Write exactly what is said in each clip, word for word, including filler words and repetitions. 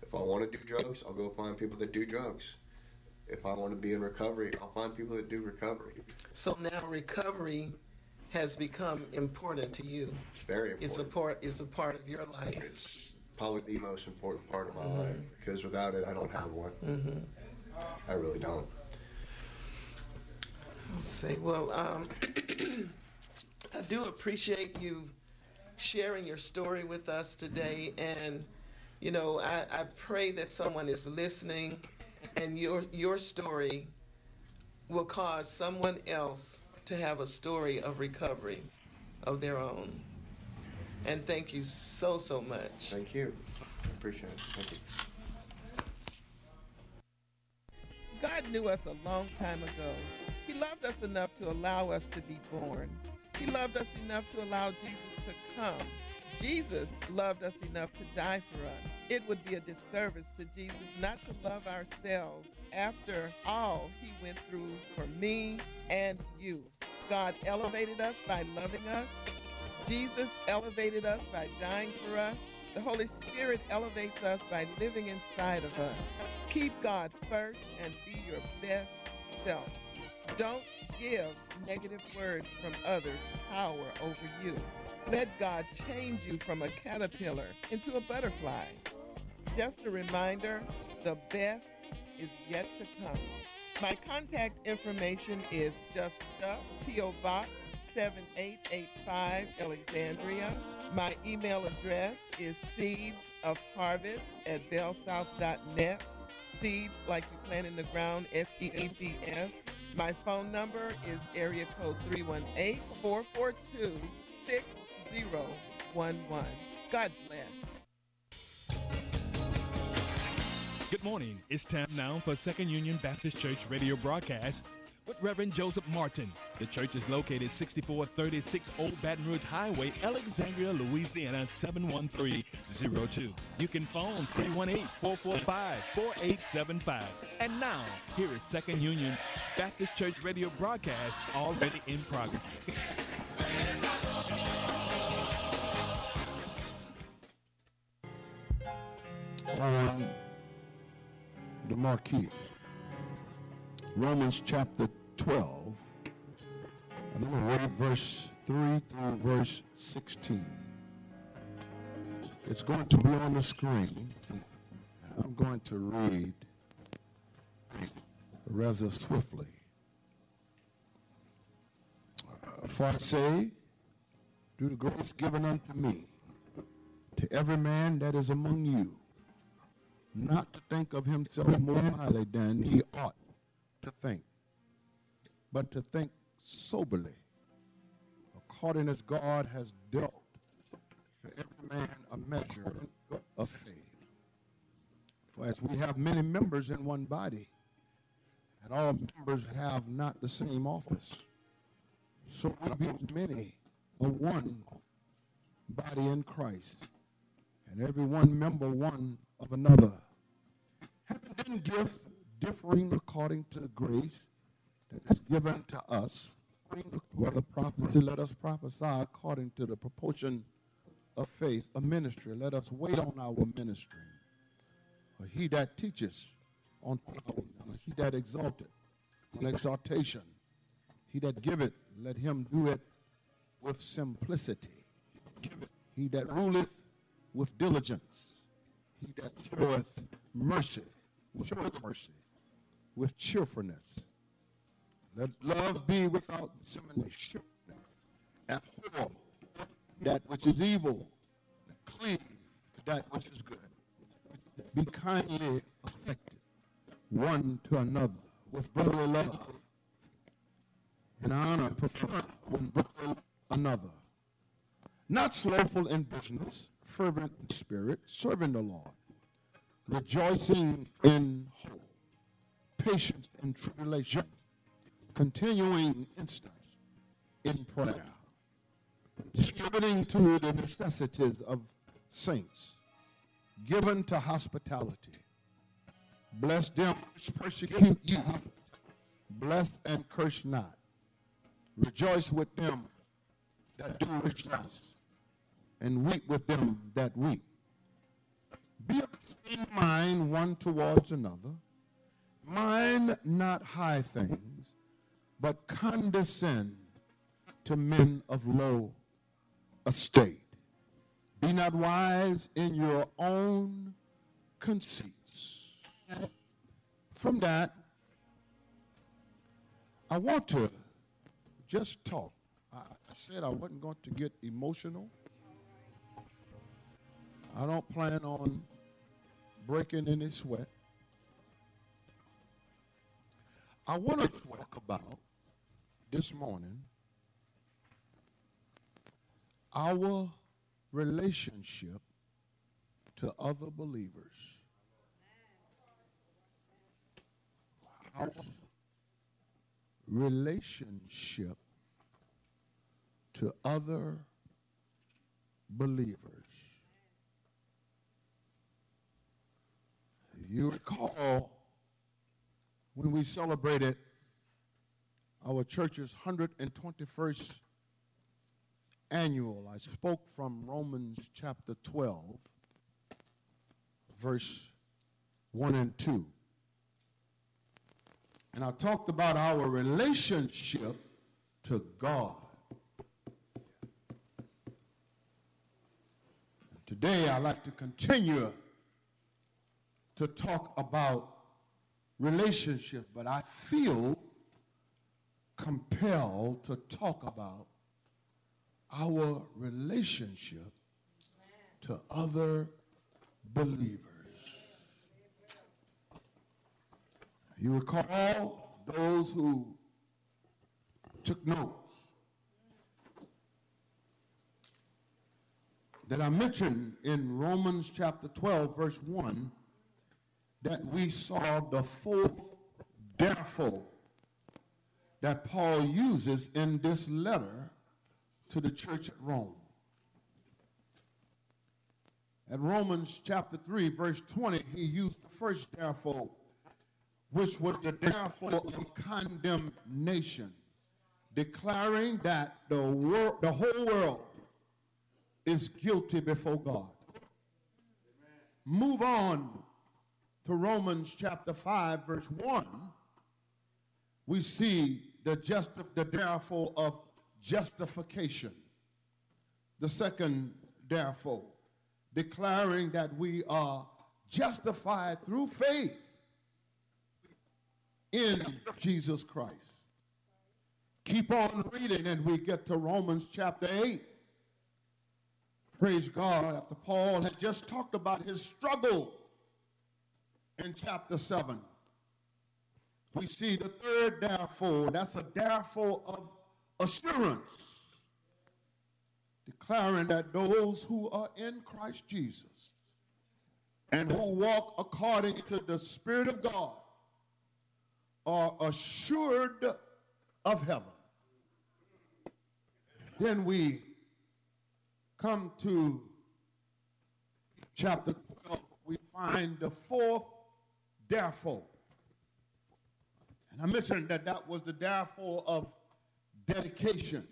If I want to do drugs, I'll go find people that do drugs. If I want to be in recovery, I'll find people that do recovery. So now recovery has become important to you. Very It's a important. part. It's a part of your life. It's probably the most important part of my life Mm-hmm. because without it, I don't have one. Mm-hmm. I really don't. Say, well, um, I do appreciate you sharing your story with us today, and you know, I, I pray that someone is listening, and your your story will cause someone else to have a story of recovery of their own. And thank you so so much. Thank you. I appreciate it. Thank you. God knew us a long time ago. He loved us enough to allow us to be born. He loved us enough to allow Jesus to come. Jesus loved us enough to die for us. It would be a disservice to Jesus not to love ourselves after all he went through for me and you. God elevated us by loving us. Jesus elevated us by dying for us. The Holy Spirit elevates us by living inside of us. Keep God first and be your best self. Don't give negative words from others power over you. Let God change you from a caterpillar into a butterfly. Just a reminder, the best is yet to come. My contact information is Just Stuff, P O. Box seven eight eight five, Alexandria. My email address is seedsofharvest at bellsouth dot net. Seeds like you plant in the ground, S E E D S. My phone number is area code three one eight, four four two, six zero one one. God bless. Good morning. It's time now for Second Union Baptist Church radio broadcast with Reverend Joseph Martin. The church is located sixty-four thirty-six Old Baton Rouge Highway, Alexandria, Louisiana seven one three zero two. You can phone three one eight, four four five, four eight seven five. And now, here is Second Union Baptist Church radio broadcast already in progress. On the marquee, Romans chapter twelve, and I'm going to read verse three through verse sixteen. It's going to be on the screen. I'm going to read rather swiftly. For I say, through the grace given unto me, to every man that is among you, not to think of himself more highly than he ought to think, but to think soberly, according as God has dealt to every man a measure of faith. For as we have many members in one body, and all members have not the same office, so we be many of one body in Christ, and every one member one of another, having then gift differing according to the grace that is given to us, whether prophecy, let us prophesy according to the proportion of faith, a ministry, let us wait on our ministry. For he that teaches on he that exalteth on exaltation, he that giveth, let him do it with simplicity. He that ruleth with diligence, he that showeth mercy, showeth mercy with cheerfulness. Let love be without dissimulation. Abhor that which is evil, cleave to that which is good. Be kindly affected one to another with brotherly love, and honor, prefer one brother another. Not slothful in business, fervent in spirit, serving the Lord, rejoicing in hope, patience in tribulation, continuing instance in prayer, distributing to the necessities of saints, given to hospitality. Bless them which persecute you, bless and curse not. Rejoice with them that do rejoice, and weep with them that weep. Be of the same mind one towards another. Mind not high things, but condescend to men of low estate. Be not wise in your own conceits. From that, I want to just talk. I, I said I wasn't going to get emotional. I don't plan on breaking any sweat. I want to talk about this morning our relationship to other believers. Our relationship to other believers. You recall when we celebrated our church's one hundred twenty-first annual, I spoke from Romans chapter twelve, verse one and two. And I talked about our relationship to God. Today, I'd like to continue to talk about relationship, but I feel compelled to talk about our relationship to other believers. You recall, those who took notes, that I mentioned in Romans chapter twelve, verse one, that we saw the fourth therefore that Paul uses in this letter to the church at Rome. At Romans chapter three, verse twenty, he used the first therefore, which was the therefore of condemnation, declaring that the, wor- the whole world is guilty before God. Amen. Move on to Romans chapter five, verse one. We see the, just, the therefore of justification. The second therefore, declaring that we are justified through faith in Jesus Christ. Keep on reading and we get to Romans chapter eight. Praise God, after Paul had just talked about his struggle in chapter seven. We see the third therefore, that's a therefore of assurance, declaring that those who are in Christ Jesus and who walk according to the Spirit of God are assured of heaven. Then we come to chapter twelve, we find the fourth therefore. And I mentioned that that was the therefore of dedication.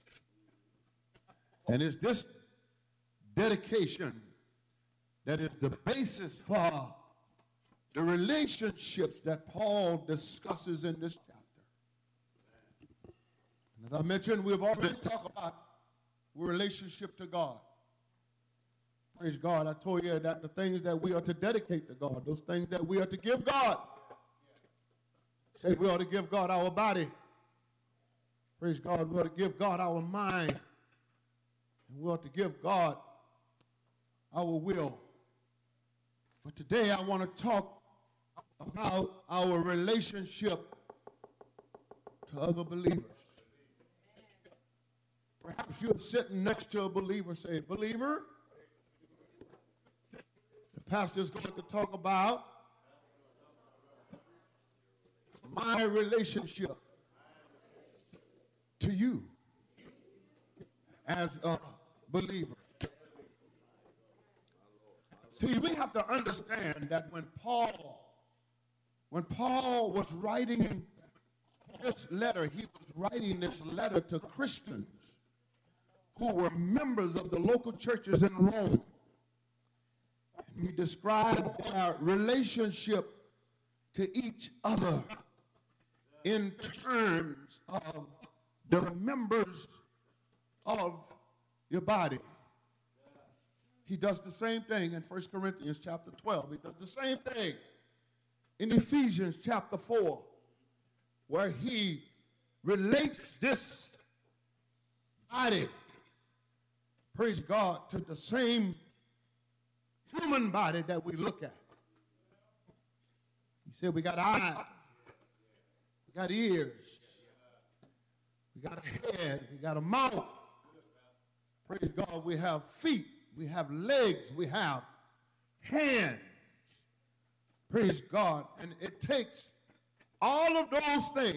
And it's this dedication that is the basis for the relationships that Paul discusses in this chapter. And as I mentioned, we've already talked about relationship to God. Praise God. I told you that the things that we are to dedicate to God, those things that we are to give God. Say we ought to give God our body. Praise God. We ought to give God our mind. And we ought to give God our will. But today I want to talk about our relationship to other believers. Perhaps you're sitting next to a believer, say, believer, the pastor is going to talk about my relationship to you as a believer. See, we have to understand that when Paul, when Paul was writing this letter, he was writing this letter to Christians who were members of the local churches in Rome. He described our relationship to each other in terms of the members of your body. He does the same thing in First Corinthians chapter twelve. He does the same thing in Ephesians chapter four, where he relates this body, praise God, to the same human body that we look at. He said we got eyes, we got ears, we got a head, we got a mouth. Praise God, we have feet, we have legs, we have hands. Praise God. And it takes all of those things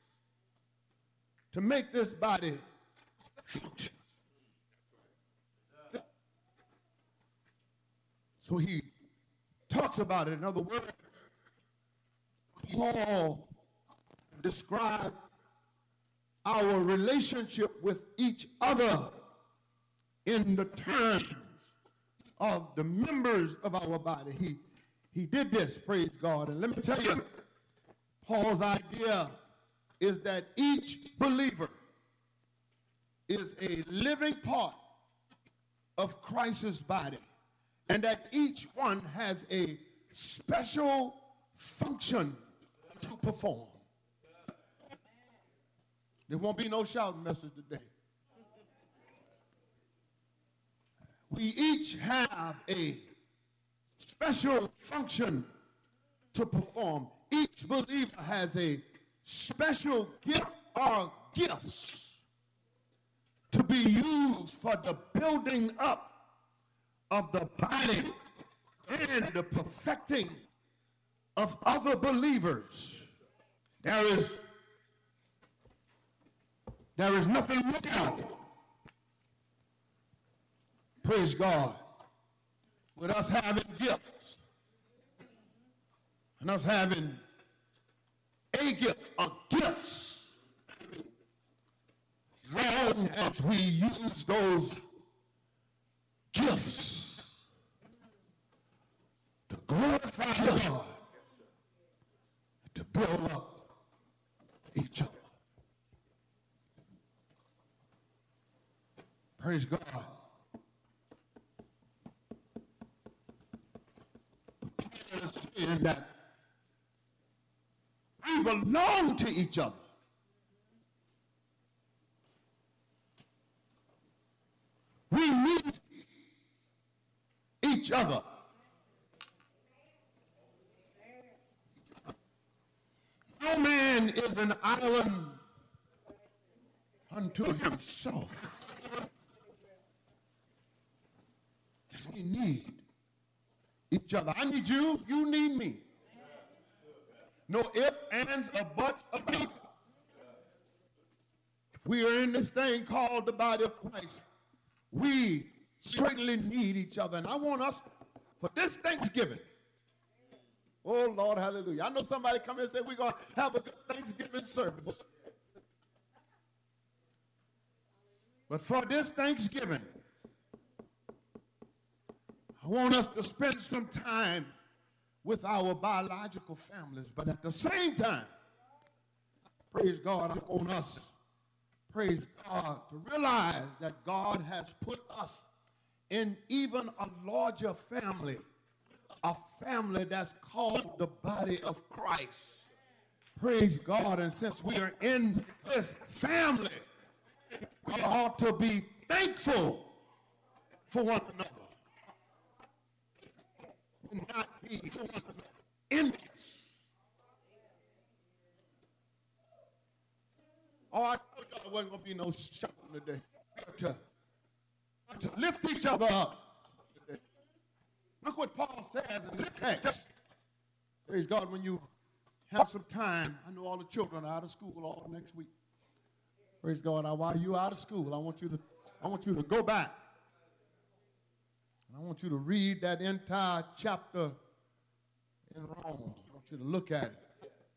to make this body function. So he talks about it. In other words, Paul described our relationship with each other in the terms of the members of our body. He, he did this, praise God. And let me tell you, Paul's idea is that each believer is a living part of Christ's body, and that each one has a special function to perform. There won't be no shouting message today. We each have a special function to perform. Each believer has a special gift or gifts to be used for the building up of the body and the perfecting of other believers. There is, there is nothing wrong, praise God, with us having gifts and us having a gift or gifts, as long as we use those gifts to glorify God, to build up each other. Praise God. Understand that we belong to each other. We need each other. No man is an island unto himself. We need each other. I need you, you need me. No ifs, ands, or buts about it. If we are in this thing called the body of Christ, we certainly need each other. And I want us, for this Thanksgiving, oh Lord, hallelujah. I know somebody come and say we're going to have a good Thanksgiving service. But for this Thanksgiving, I want us to spend some time with our biological families, but at the same time, praise God, I want us, praise God, to realize that God has put us in even a larger family, a family that's called the body of Christ. Praise God, and since we are in this family, we ought to be thankful for one another. Not be envious. Oh, I told y'all there wasn't going to be no shouting today. We have to, to lift each other up today. Look what Paul says in this text. Praise God, when you have some time, I know all the children are out of school all next week. Praise God. Now, while you're out of school, I want you to, I want you to go back. I want you to read that entire chapter in Rome. I want you to look at it.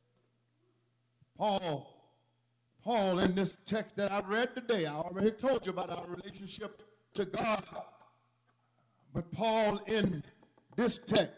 Paul, Paul in this text that I read today, I already told you about our relationship to God. But Paul in This text